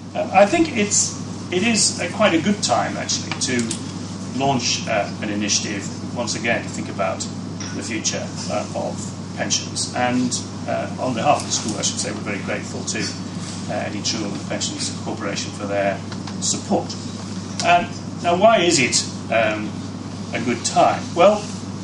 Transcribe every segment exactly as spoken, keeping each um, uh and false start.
Uh, I think it's it is a, quite a good time actually to launch uh, an initiative once again to think about the future uh, of pensions. And uh, on behalf of the school, I should say, we're very grateful to uh, Eddie Chul and the Pensions Corporation for their support. Um, now, why is it um, a good time? Well,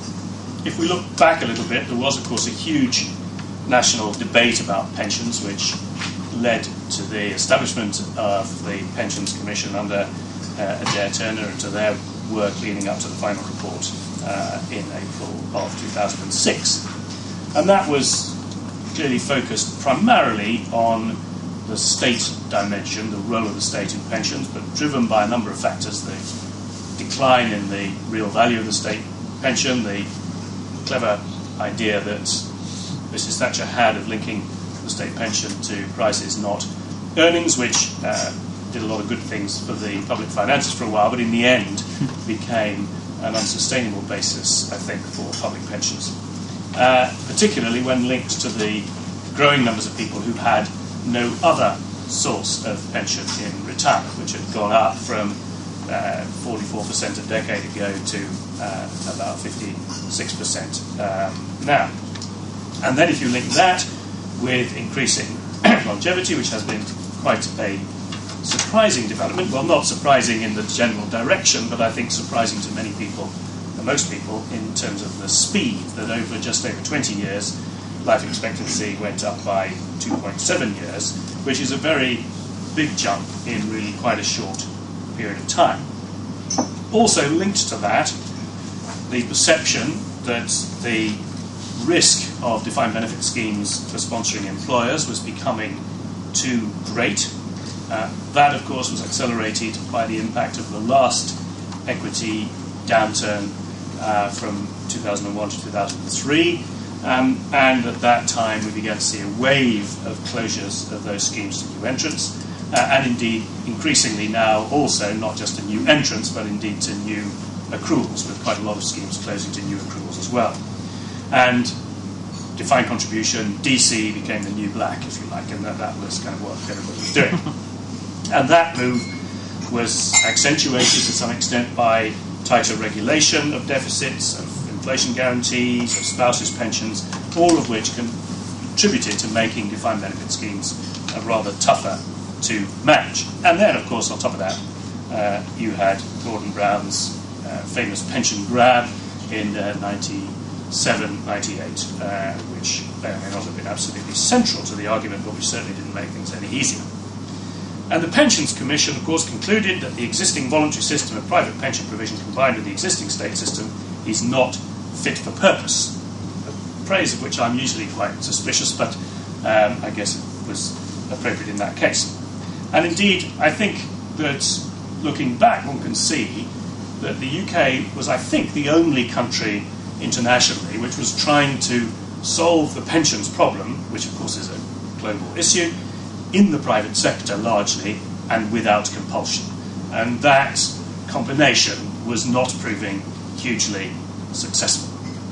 if we look back a little bit, there was, of course, a huge national debate about pensions, which led to the establishment of the Pensions Commission under uh, Adair Turner and to their work leading up to the final report uh, in April of two thousand six. And that was clearly focused primarily on the state dimension, the role of the state in pensions, but driven by a number of factors: the decline in the real value of the state pension, the clever idea that Missus Thatcher had of linking the state pension to prices, not earnings, which uh, did a lot of good things for the public finances for a while, but in the end became an unsustainable basis, I think, for public pensions, uh, particularly when linked to the growing numbers of people who had no other source of pension in retirement, which had gone up from uh, forty-four percent a decade ago to uh, about fifty-six percent um, now. And then if you link that with increasing longevity, which has been quite a surprising development, well, not surprising in the general direction, but I think surprising to many people, and most people, in terms of the speed that over just over twenty years, life expectancy went up by two point seven years, which is a very big jump in really quite a short period of time. Also linked to that, the perception that the risk of defined benefit schemes for sponsoring employers was becoming too great. Uh, that, of course, was accelerated by the impact of the last equity downturn uh, from two thousand one to two thousand three. Um, and at that time, we began to see a wave of closures of those schemes to new entrants, uh, and indeed, increasingly now, also not just to new entrants, but indeed to new accruals, with quite a lot of schemes closing to new accruals as well. And defined contribution, D C, became the new black, if you like, and that, that was kind of what everybody was doing. And that move was accentuated to some extent by tighter regulation of deficits, of inflation guarantees, of spouses' pensions, all of which contributed to making defined benefit schemes uh, rather tougher to manage. And then, of course, on top of that, uh, you had Gordon Brown's uh, famous pension grab in uh, ninety-seven ninety-eight, uh, which may or may not have been absolutely central to the argument, but which certainly didn't make things any easier. And the Pensions Commission, of course, concluded that the existing voluntary system of private pension provision combined with the existing state system is not fit for purpose, a praise of which I'm usually quite suspicious, but um, I guess it was appropriate in that case. And indeed, I think that looking back, one can see that the U K was, I think, the only country internationally which was trying to solve the pensions problem, which of course is a global issue, in the private sector largely and without compulsion. And that combination was not proving hugely successful.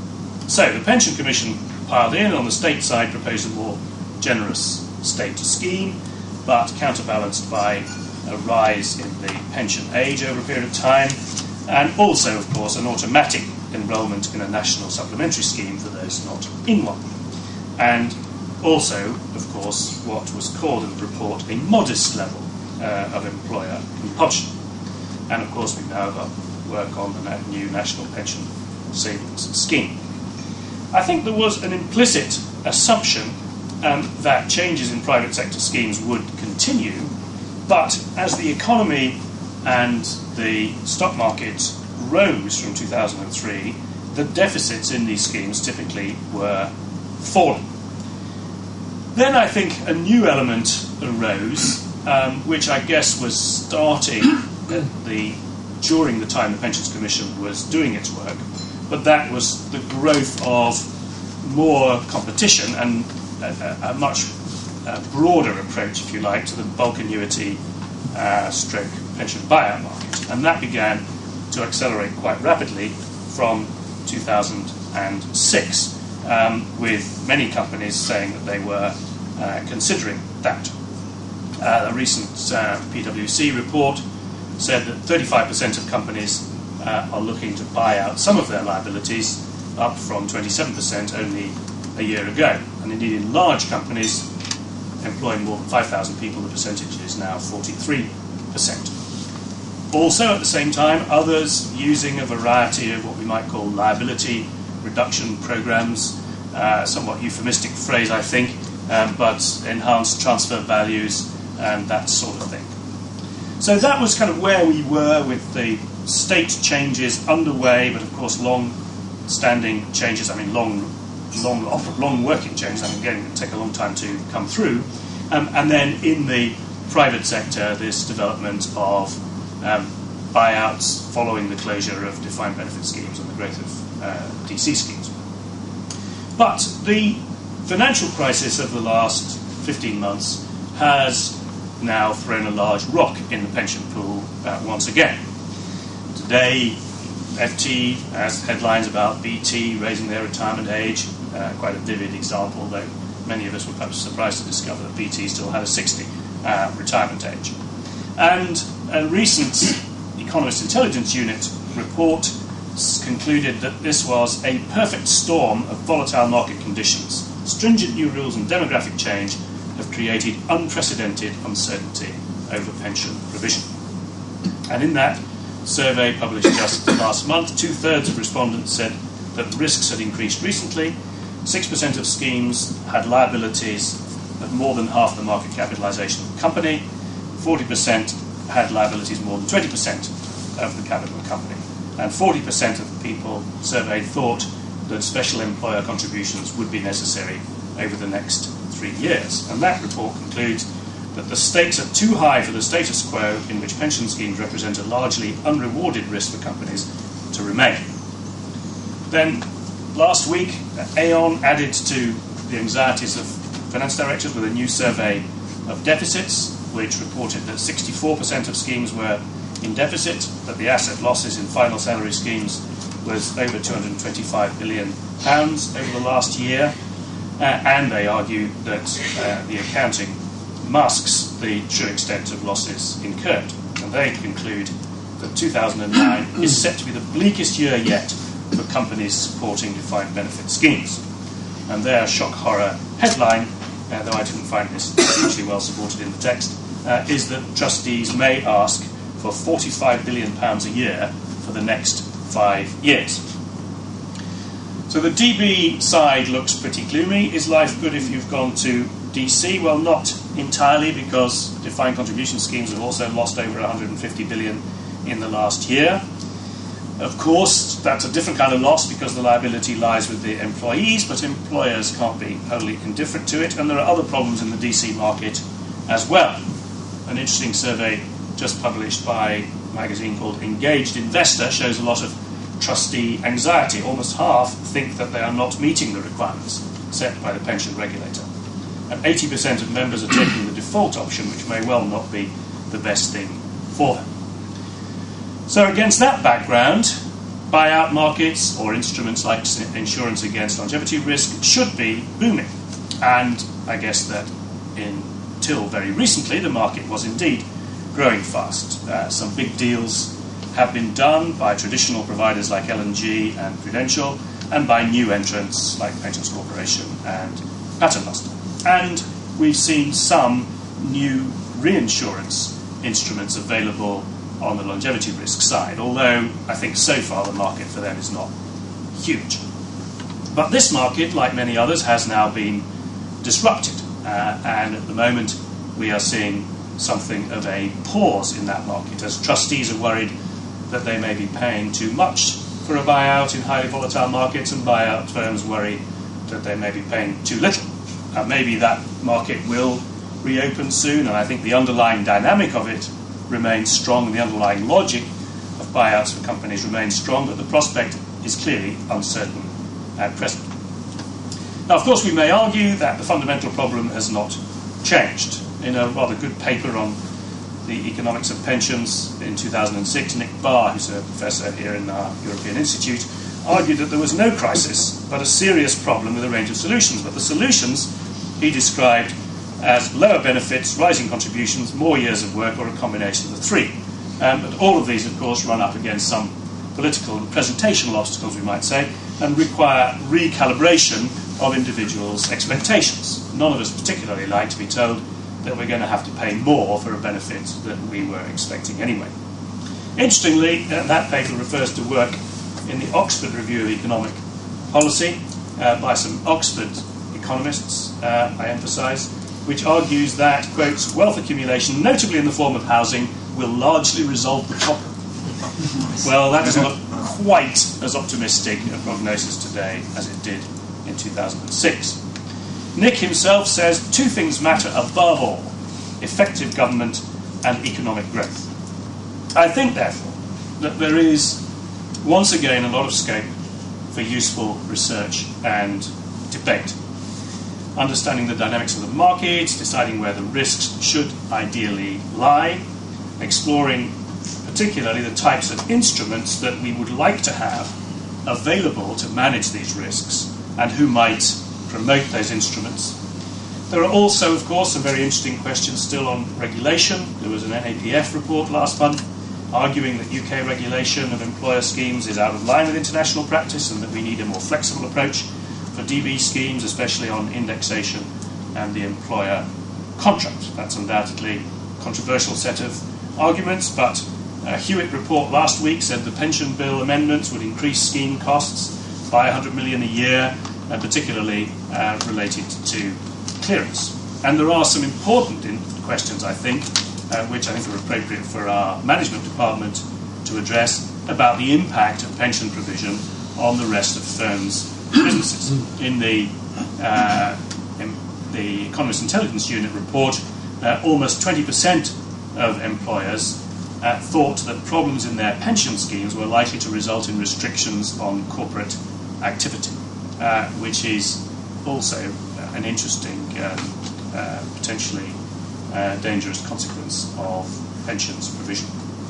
So the Pension Commission piled in, on the state side proposed a more generous state scheme, but counterbalanced by a rise in the pension age over a period of time, and also, of course, an automatic enrolment in a national supplementary scheme for those not in one. And also, of course, what was called in the report a modest level uh, of employer compulsion. And of course, we've now got work on the new National Pension Savings Scheme. I think there was an implicit assumption um, that changes in private sector schemes would continue, but as the economy and the stock market rose from two thousand three, the deficits in these schemes typically were falling. Then I think a new element arose, um, which I guess was starting at the, during the time the Pensions Commission was doing its work, but that was the growth of more competition and a, a, a much uh, broader approach, if you like, to the bulk annuity uh, stroke pension buyout market. And that began to accelerate quite rapidly from two thousand six. Um, with many companies saying that they were uh, considering that. Uh, a recent uh, P W C report said that thirty-five percent of companies uh, are looking to buy out some of their liabilities, up from twenty-seven percent only a year ago. And indeed, in large companies employing more than five thousand people, the percentage is now forty-three percent. Also, at the same time, others using a variety of what we might call liability reduction programs, uh, somewhat euphemistic phrase, I think, um, but enhanced transfer values and that sort of thing. So that was kind of where we were with the state changes underway, but of course long-standing changes, I mean long, long, long working changes, I mean again, it would take a long time to come through. Um, and then in the private sector, this development of Um, buyouts following the closure of defined benefit schemes and the growth of uh, D C schemes. But the financial crisis of the last fifteen months has now thrown a large rock in the pension pool uh, once again. Today, F T has headlines about B T raising their retirement age, uh, quite a vivid example, though many of us were perhaps surprised to discover that B T still had a sixty uh, retirement age. And a recent Economist Intelligence Unit report concluded that this was a perfect storm of volatile market conditions. Stringent new rules and demographic change have created unprecedented uncertainty over pension provision. And in that survey published just last month, two-thirds of respondents said that risks had increased recently. six percent of schemes had liabilities of more than half the market capitalisation of the company. forty percent had liabilities more than twenty percent of the capital of the company. And forty percent of the people surveyed thought that special employer contributions would be necessary over the next three years. And that report concludes that the stakes are too high for the status quo in which pension schemes represent a largely unrewarded risk for companies to remain. Then, last week, Aon added to the anxieties of finance directors with a new survey of deficits, which reported that sixty-four percent of schemes were in deficit, that the asset losses in final salary schemes was over two hundred twenty-five billion pounds over the last year, uh, and they argued that uh, the accounting masks the true extent of losses incurred. And they conclude that two thousand nine is set to be the bleakest year yet for companies supporting defined benefit schemes. And their shock horror headline, uh, though I didn't find this hugely well supported in the text, Uh, is that trustees may ask for forty-five billion pounds a year for the next five years. So the D B side looks pretty gloomy. Is life good if you've gone to D C? Well, not entirely, because defined contribution schemes have also lost over one hundred fifty billion in the last year. Of course, that's a different kind of loss because the liability lies with the employees, but employers can't be wholly indifferent to it, and there are other problems in the D C market as well. An interesting survey just published by a magazine called Engaged Investor shows a lot of trustee anxiety. Almost half think that they are not meeting the requirements set by the pension regulator. And eighty percent of members are taking the default option, which may well not be the best thing for them. So against that background, buyout markets or instruments like insurance against longevity risk should be booming. And I guess that in until very recently, the market was indeed growing fast. Uh, some big deals have been done by traditional providers like L and G and Prudential, and by new entrants like Pensions Corporation and Pattern Buster. And we've seen some new reinsurance instruments available on the longevity risk side, although I think so far the market for them is not huge. But this market, like many others, has now been disrupted. Uh, and at the moment, we are seeing something of a pause in that market, as trustees are worried that they may be paying too much for a buyout in highly volatile markets, and buyout firms worry that they may be paying too little. Uh, maybe that market will reopen soon, and I think the underlying dynamic of it remains strong, and the underlying logic of buyouts for companies remains strong, but the prospect is clearly uncertain at present. Now, of course, we may argue that the fundamental problem has not changed. In a rather good paper on the economics of pensions in two thousand six, Nick Barr, who's a professor here in our European Institute, argued that there was no crisis, but a serious problem with a range of solutions. But the solutions he described as lower benefits, rising contributions, more years of work, or a combination of the three. Um, but all of these, of course, run up against some political and presentational obstacles, we might say, and require recalibration of individuals' expectations. None of us particularly like to be told that we're going to have to pay more for a benefit than we were expecting anyway. Interestingly, uh, that paper refers to work in the Oxford Review of Economic Policy uh, by some Oxford economists, uh, I emphasise, which argues that, quotes, wealth accumulation, notably in the form of housing, will largely resolve the problem. Well, that doesn't look quite as optimistic a prognosis today as it did in two thousand six. Nick himself says two things matter above all: effective government and economic growth. I think, therefore, that there is once again a lot of scope for useful research and debate. Understanding the dynamics of the market, deciding where the risks should ideally lie, exploring particularly the types of instruments that we would like to have available to manage these risks and who might promote those instruments. There are also, of course, some very interesting questions still on regulation. There was an N A P F report last month arguing that U K regulation of employer schemes is out of line with international practice and that we need a more flexible approach for D B schemes, especially on indexation and the employer contract. That's undoubtedly a controversial set of arguments, but a Hewitt report last week said the pension bill amendments would increase scheme costs by one hundred million pounds a year, uh, particularly uh, related to clearance. And there are some important in- questions, I think, uh, which I think are appropriate for our management department to address about the impact of pension provision on the rest of firms' businesses. In the, uh, in the Economist Intelligence Unit report, uh, almost twenty percent of employers uh, thought that problems in their pension schemes were likely to result in restrictions on corporate activity, uh, which is also uh, an interesting, um, uh, potentially uh, dangerous consequence of pensions provision.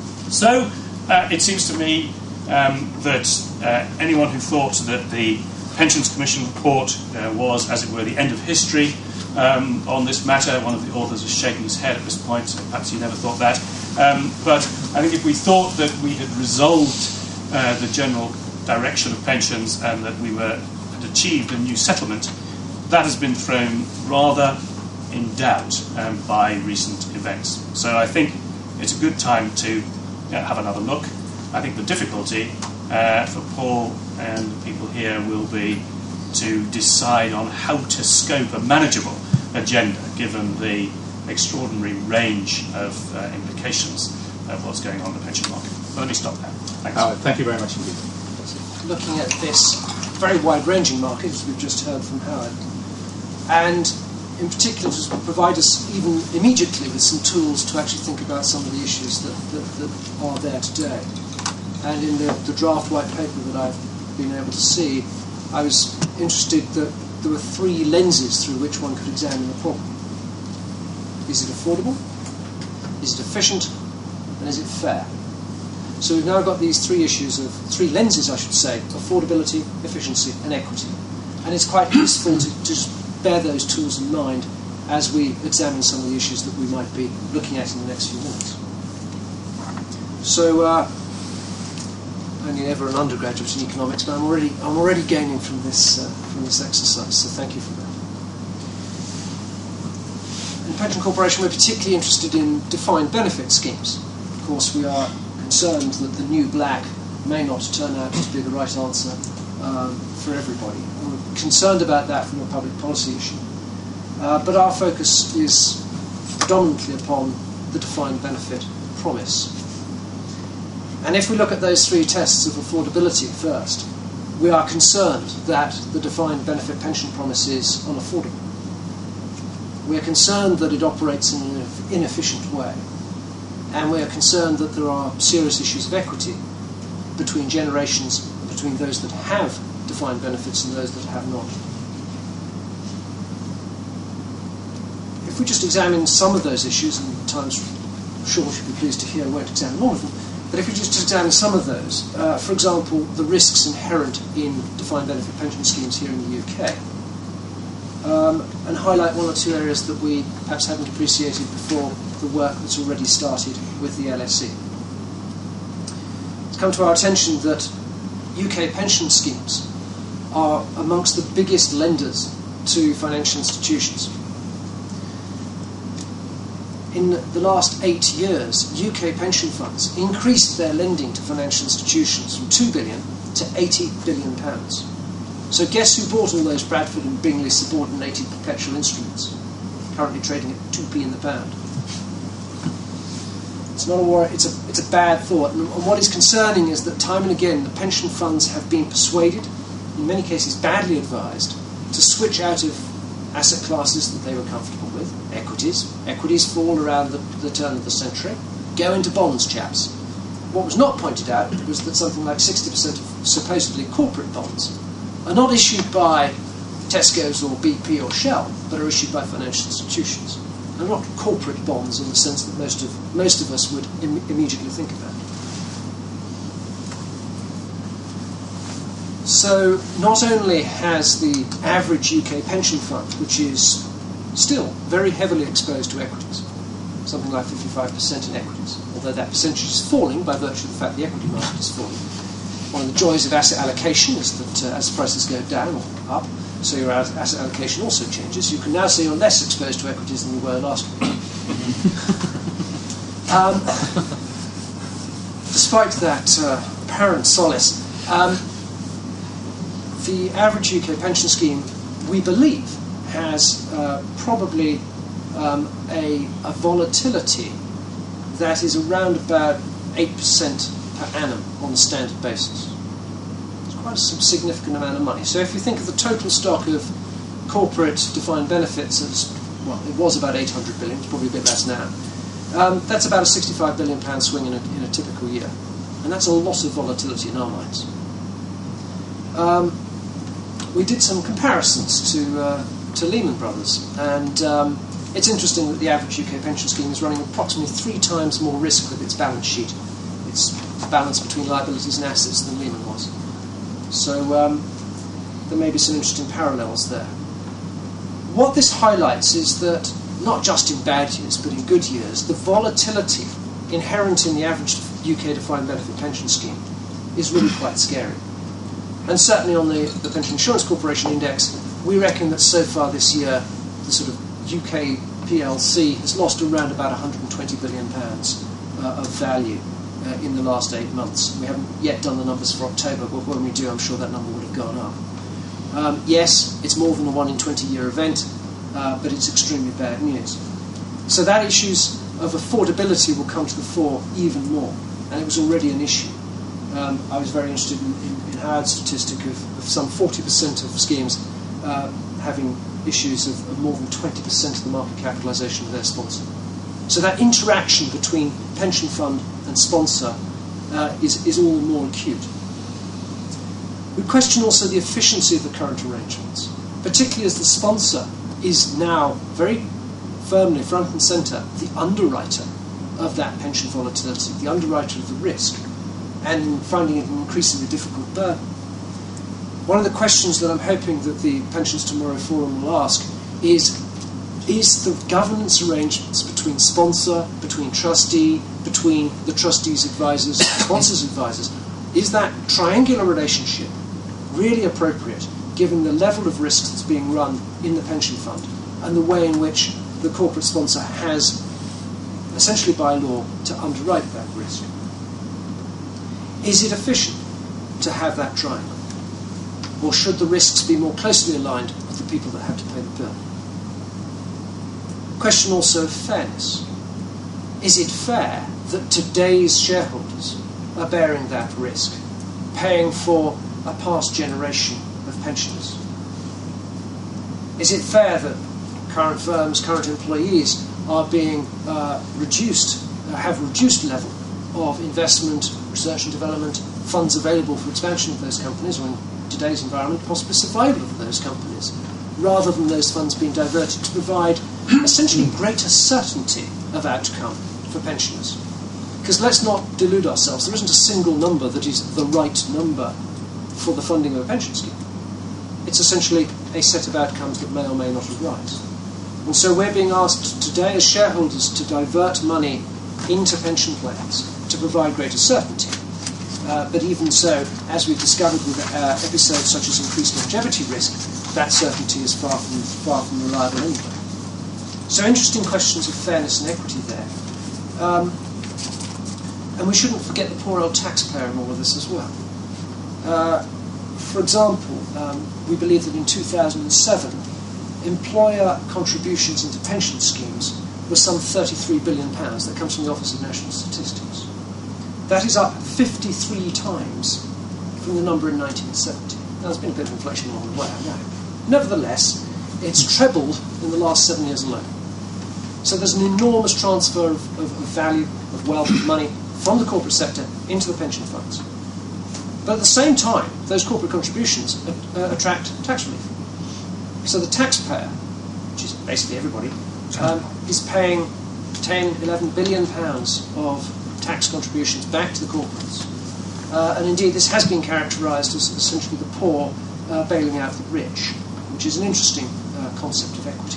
So uh, it seems to me um, that uh, anyone who thought that the Pensions Commission report uh, was, as it were, the end of history um, on this matter. One of the authors is shaking his head at this point, so perhaps he never thought that. Um, but I think if we thought that we had resolved uh, the general direction of pensions and that we were had achieved a new settlement, that has been thrown rather in doubt um, by recent events. So I think it's a good time to uh, have another look. I think the difficulty uh, for Paul and the people here will be to decide on how to scope a manageable agenda given the extraordinary range of uh, implications of what's going on in the pension market. But let me stop there. Thanks. Uh, thank you very much indeed. Looking at this very wide-ranging market, as we've just heard from Howard, and in particular to provide us even immediately with some tools to actually think about some of the issues that, that, that are there today. And in the, the draft white paper that I've been able to see, I was interested that there were three lenses through which one could examine the problem. Is it affordable? Is it efficient? And is it fair? So we've now got these three issues of, three lenses I should say, affordability, efficiency and equity. And it's quite useful to, to just bear those tools in mind as we examine some of the issues that we might be looking at in the next few minutes. So, uh, only ever an undergraduate in economics, but I'm already I'm already gaining from this uh, from this exercise. So thank you for that. In Pension Corporation, we're particularly interested in defined benefit schemes. Of course, we are concerned that the new black may not turn out to be the right answer um, for everybody. And we're concerned about that from a public policy issue. Uh, but our focus is predominantly upon the defined benefit promise. And if we look at those three tests of affordability first, we are concerned that the defined benefit pension promise is unaffordable. We are concerned that it operates in an inefficient way. And we are concerned that there are serious issues of equity between generations, between those that have defined benefits and those that have not. If we just examine some of those issues, and time's short, you'll be pleased to hear I won't examine all of them, but if we just examine some of those, uh, for example, the risks inherent in defined benefit pension schemes here in the U K. um, and highlight one or two areas that we perhaps haven't appreciated before the work that's already started with the L S E. It's come to our attention that U K pension schemes are amongst the biggest lenders to financial institutions. In the last eight years, U K pension funds increased their lending to financial institutions from two billion pounds to eighty billion pounds. So guess who bought all those Bradford and Bingley subordinated perpetual instruments, currently trading at two p in the pound? It's not a war, it's a, it's a bad thought. And what is concerning is that time and again the pension funds have been persuaded, in many cases badly advised, to switch out of asset classes that they were comfortable with, equities. Equities fall around the, the turn of the century. Go into bonds, chaps. What was not pointed out was that something like sixty percent of supposedly corporate bonds are not issued by Tesco's or B P or Shell, but are issued by financial institutions. And not corporate bonds in the sense that most of, most of us would Im- immediately think about. So not only has the average U K pension fund, which is still very heavily exposed to equities, something like fifty-five percent in equities, although that percentage is falling by virtue of the fact the equity market is falling. One of the joys of asset allocation is that uh, as prices go down or up, so your asset allocation also changes. You can now say you're less exposed to equities than you were last week. um, despite that uh, apparent solace, um, the average U K pension scheme, we believe, has uh, probably um, a, a volatility that is around about eight percent per annum on a standard basis. It's quite a significant amount of money. So if you think of the total stock of corporate defined benefits as, well, it was about eight hundred billion, it's probably a bit less now. Um, that's about a sixty-five billion pound swing in a, in a typical year. And that's a lot of volatility in our minds. Um, we did some comparisons to uh, to Lehman Brothers, and um, it's interesting that the average U K pension scheme is running approximately three times more risk with its balance sheet, its balance between liabilities and assets, than Lehman was. So um, there may be some interesting parallels there. What this highlights is that, not just in bad years, but in good years, the volatility inherent in the average U K defined benefit pension scheme is really quite scary. And certainly on the, the Pension Insurance Corporation Index, we reckon that so far this year, the sort of U K P L C has lost around about one hundred twenty billion pounds uh, of value uh, in the last eight months. We haven't yet done the numbers for October, but when we do, I'm sure that number would have gone up. Um, yes, it's more than a one in twenty year event, uh, but it's extremely bad news. So that issues of affordability will come to the fore even more, and it was already an issue. Um, I was very interested in, in, in Howard's statistic of, of some forty percent of schemes uh, having issues of, of more than twenty percent of the market capitalisation of their sponsor. So that interaction between pension fund and sponsor uh, is, is all the more acute. We question also the efficiency of the current arrangements, particularly as the sponsor is now very firmly front and centre the underwriter of that pension volatility, the underwriter of the risk, and finding it an increasingly difficult burden. One of the questions that I'm hoping that the Pensions Tomorrow Forum will ask is, is the governance arrangements between sponsor, between trustee, between the trustee's advisors, sponsor's advisors, is that triangular relationship really appropriate given the level of risk that's being run in the pension fund and the way in which the corporate sponsor has, essentially by law, to underwrite that risk? Is it efficient to have that triangle? Or should the risks be more closely aligned with the people that have to pay the bill? Question also of fairness. Is it fair that today's shareholders are bearing that risk, paying for a past generation of pensioners? Is it fair that current firms, current employees are being uh, reduced, uh, have a reduced level of investment, research and development, funds available for expansion of those companies, or in today's environment, possibly survival of those companies, rather than those funds being diverted to provide essentially greater certainty of outcome for pensioners? Because let's not delude ourselves, there isn't a single number that is the right number for the funding of a pension scheme. It's it's essentially a set of outcomes that may or may not arise. And so we're being asked today as shareholders to divert money into pension plans to provide greater certainty. Uh, but even so, as we've discovered with uh, episodes such as increased longevity risk, that certainty is far from, far from reliable anyway. So interesting questions of fairness and equity there. Um, and we shouldn't forget the poor old taxpayer in all of this as well. Uh, for example, um, we believe that in two thousand seven, employer contributions into pension schemes were some thirty-three billion pounds. That comes from the Office of National Statistics. That is up fifty-three times from the number in nineteen seventy. Now, there's been a bit of inflation along the way, I know. Nevertheless, it's trebled in the last seven years alone. So there's an enormous transfer of, of, of value, of wealth, of money from the corporate sector into the pension funds. But at the same time, those corporate contributions uh, attract tax relief. So the taxpayer, which is basically everybody, um, is paying ten, eleven billion pounds of tax contributions back to the corporates. Uh, and indeed, this has been characterised as essentially the poor uh, bailing out the rich, which is an interesting uh, concept of equity.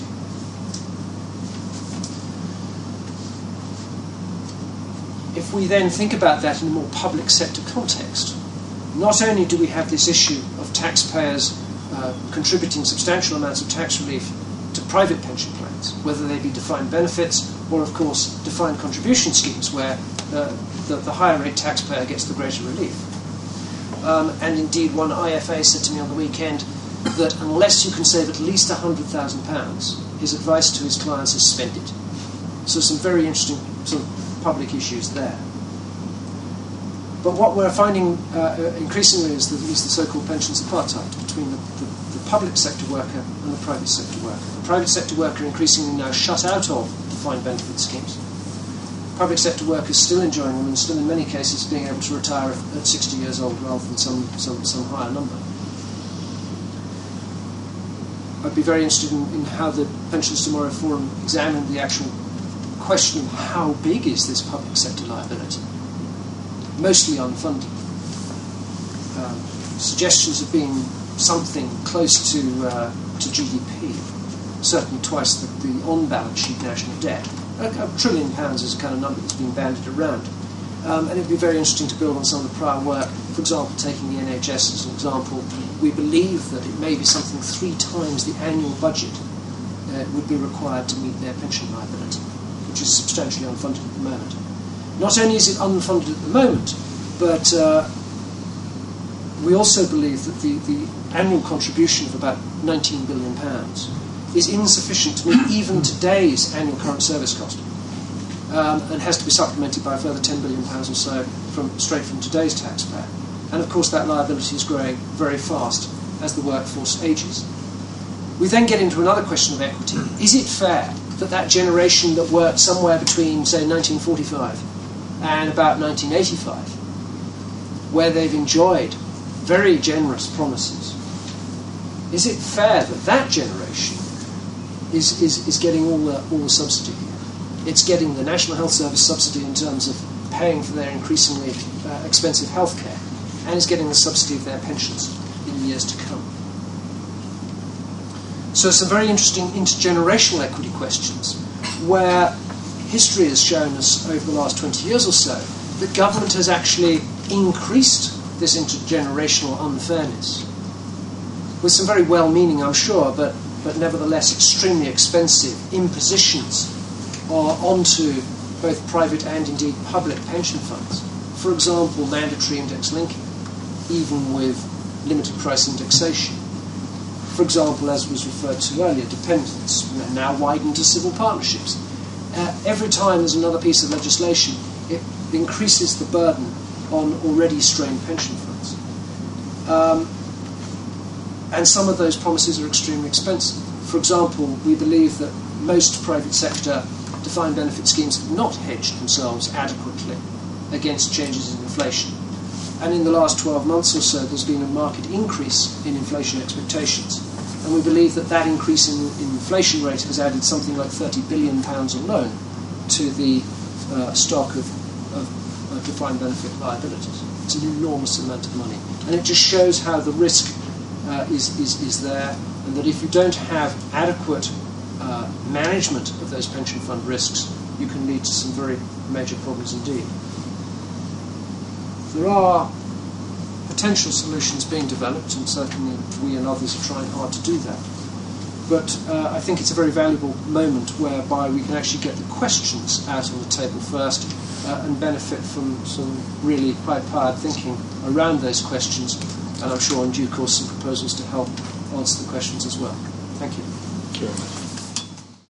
If we then think about that in a more public sector context, not only do we have this issue of taxpayers uh, contributing substantial amounts of tax relief to private pension plans, whether they be defined benefits or, of course, defined contribution schemes where uh, the, the higher rate taxpayer gets the greater relief. Um, and indeed, one I F A said to me on the weekend that unless you can save at least one hundred thousand pounds, his advice to his clients is spend it. So some very interesting sort of public issues there. But what we're finding uh, increasingly is the, is the so-called pensions apartheid between the, the, the public sector worker and the private sector worker. The private sector worker increasingly now shut out of defined benefit schemes. Public sector workers still enjoying them and still in many cases being able to retire at sixty years old rather than some, some, some higher number. I'd be very interested in, in how the Pensions Tomorrow Forum examined the actual question of how big is this public sector liability? Mostly unfunded. Um, suggestions have been something close to uh, to G D P, certainly twice the, the on-balance sheet national debt. A, a trillion pounds is a kind of number that's been bandied around. Um, and it would be very interesting to build on some of the prior work. For example, taking the N H S as an example, we believe that it may be something three times the annual budget uh, would be required to meet their pension liability, which is substantially unfunded at the moment. Not only is it unfunded at the moment, but uh, we also believe that the, the annual contribution of about nineteen billion pounds is insufficient to meet even today's annual current service cost, um, and has to be supplemented by a further ten billion pounds or so from, straight from today's taxpayer. And of course that liability is growing very fast as the workforce ages. We then get into another question of equity. Is it fair that that generation that worked somewhere between, say, nineteen forty-five and about nineteen eighty-five, where they've enjoyed very generous promises, is it fair that that generation is, is, is getting all the, all the subsidy? It's getting the National Health Service subsidy in terms of paying for their increasingly uh, expensive health care, and is getting the subsidy of their pensions in the years to come. So some very interesting intergenerational equity questions, where history has shown us over the last twenty years or so that government has actually increased this intergenerational unfairness, with some very well-meaning, I'm sure, but, but nevertheless extremely expensive impositions uh, onto both private and indeed public pension funds. For example, mandatory index linking, even with limited price indexation. For example, as was referred to earlier, dependents, now widened to civil partnerships. Uh, every time there's another piece of legislation, it increases the burden on already strained pension funds. Um, and some of those promises are extremely expensive. For example, we believe that most private sector defined benefit schemes have not hedged themselves adequately against changes in inflation. And in the last twelve months or so, there's been a marked increase in inflation expectations. And we believe that that increase in, in inflation rate has added something like thirty billion pounds alone to the uh, stock of, of, of defined benefit liabilities. It's an enormous amount of money. And it just shows how the risk uh, is, is, is there, and that if you don't have adequate uh, management of those pension fund risks, you can lead to some very major problems indeed. There are potential solutions being developed, and certainly we and others are trying hard to do that. But uh, I think it's a very valuable moment whereby we can actually get the questions out on the table first uh, and benefit from some really high-powered thinking around those questions, and I'm sure in due course some proposals to help answer the questions as well. Thank you. Thank you very much.